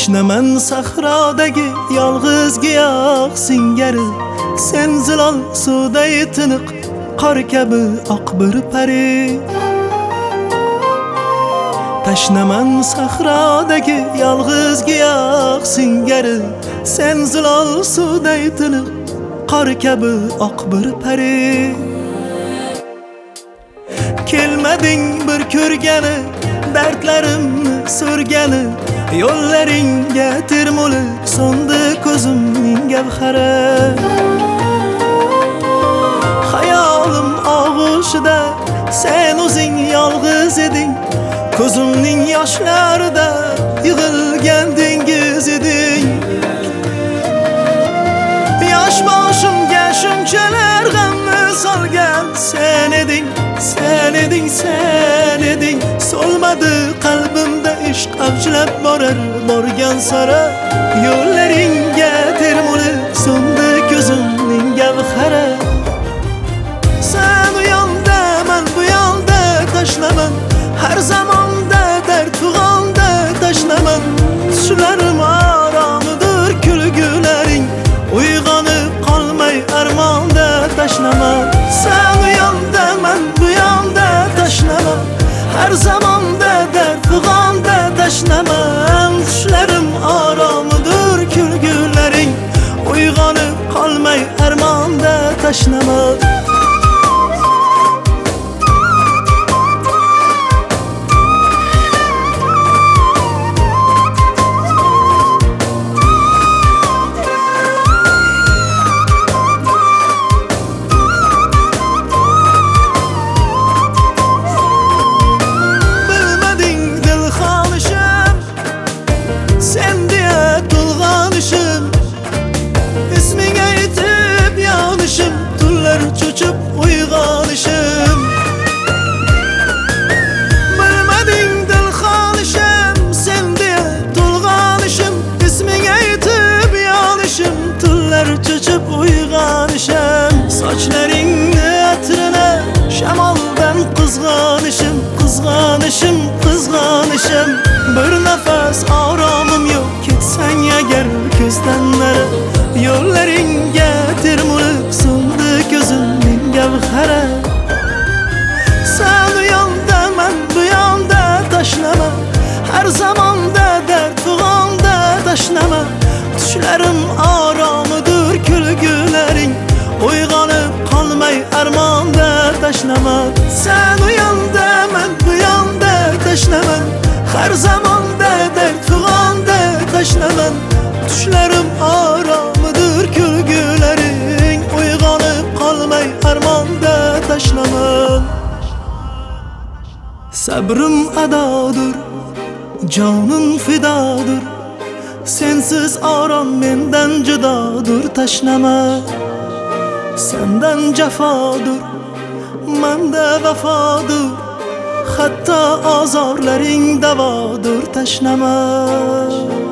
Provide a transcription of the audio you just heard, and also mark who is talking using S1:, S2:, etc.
S1: Tashnaman sahrodagi yolg'iz giyoh singari, sen zilol suvday tiniq qor kabi oq bir pari. Tashnaman sahrodagi yolg'iz giyoh singari, sen zilol suvday tiniq qor kabi oq bir pari. Kelmading bir ko'rgani, dardlarimni so'rgani, yo'llaringga termuli so'ndi ko'zimning gavhari. Hayolim og'ushida sen o'zing yolg'iz eding, ko'zimning yoshlarida yig'ilgan dengiz eding. Yosh boshimga shunchalar g'amni solgan sen eding, sen eding, sen eding. So'lmadi qalbimda ishq avjlab borar, borgan sari yo'llaringga termuli so'ndi ko'zimning gavhari. Sen u yonda, men bu yonda, tashlaman har zamonda, dard tug'onda tashlaman. Tushlarim aromidir kulgularing, uyg'onib qolmay armonda tashlaman. Sen u yonda, men bu yonda, tashlaman har zamonda, dard tug'onda tashlaman. Tushlarim aromidir kulgularing, uyg'onib qolmay armonda tashlaman. Çocup uyg'onishim, bilmading dilxonishim, sen deya to'lg'onishim, isming aytib yonishim, tunlar cho'chib uyg'onishim. Sochlaringni atrina shamoldan qizg'onishim, qizg'onishim, qizg'onishim. Bir nafas oromim yo'q, ketsang agar ko'zdan nari, yo'llaringga termulib so'ndi ko'zimning gavhari. Sen u yonda, men bu yonda, tashlama har zamonda, dard tug'onda tashlama. Tushlarim aromidir kulgularing, uyg'onib qolmay armonda tashlama. Sen u yonda, men bu yonda, tashlama har zamonda, dard tug'onda tashlama. Tushlarim aromidir kulgularing, uyg'onib qolmay armonda tashlaman. Sabrim adodir, jonim fidodir, sensiz orom mendan judodir tashlama. Sendan jafodir, menda vafodir, hatto ozorlaring davodir tashlama.